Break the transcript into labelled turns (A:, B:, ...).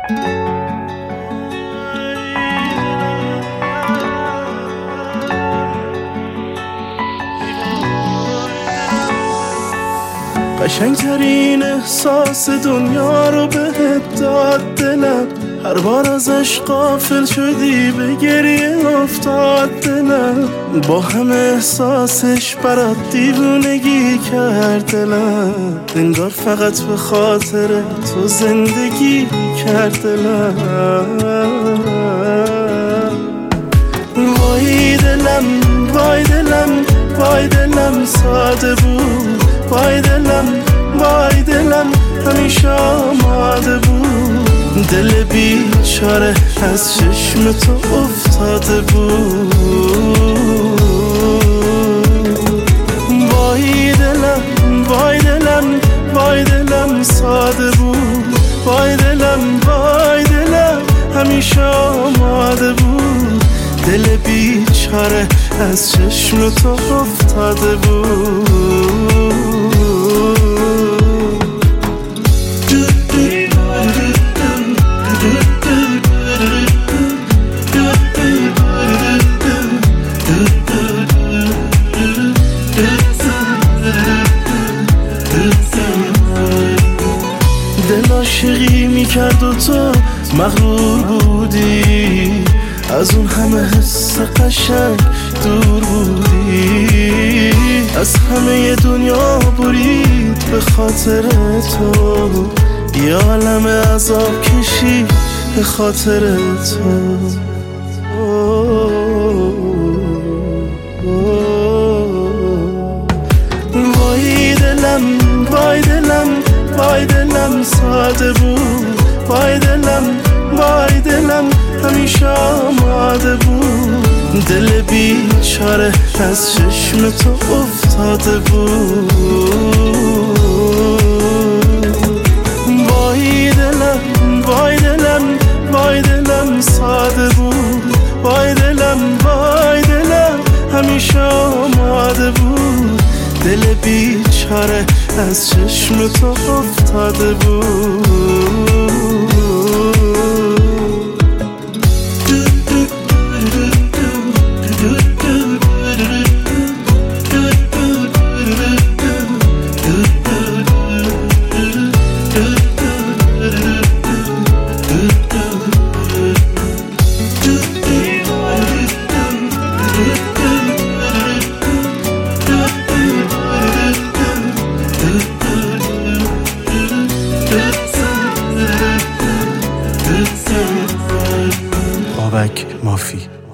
A: قشنگترین احساس دنیا رو بهت داد دلم، هر بار ازش غافل شدی به گریه افتاد دلم، با همه احساسش برات دیوونگی کرد دلم، انگار فقط به خاطر تو زندگی کرد دلم. وای دلم وای دلم وای دلم ساده بود، وای دلم وای دلم همیشه آماده بود، دل بیچاره از چشم تو افتاده بود. وای دلم وای دلم وای دلم ساده بود، وای دلم وای دلم همیشه آماده بود، دل بیچاره از چشم تو افتاده بود. دل عاشقی میکرد و تو مغرور بودی، از اون همه حس قشنگ دور بودی، از همه دنیا برید به خاطر تو، یه عالم عذاب کشید به خاطر تو. وای دلم وای دلم وای دلم ساده بود، وای دلم وای دلم همیشه آماده بود، دل بیچاره از چشم تو افتاده بود. وای دلم وای دلم وای دلم ساده بود، وای دلم وای دلم همیشه آماده بود، دل بیچاره از چشم تو افتاده بود. بابک مافی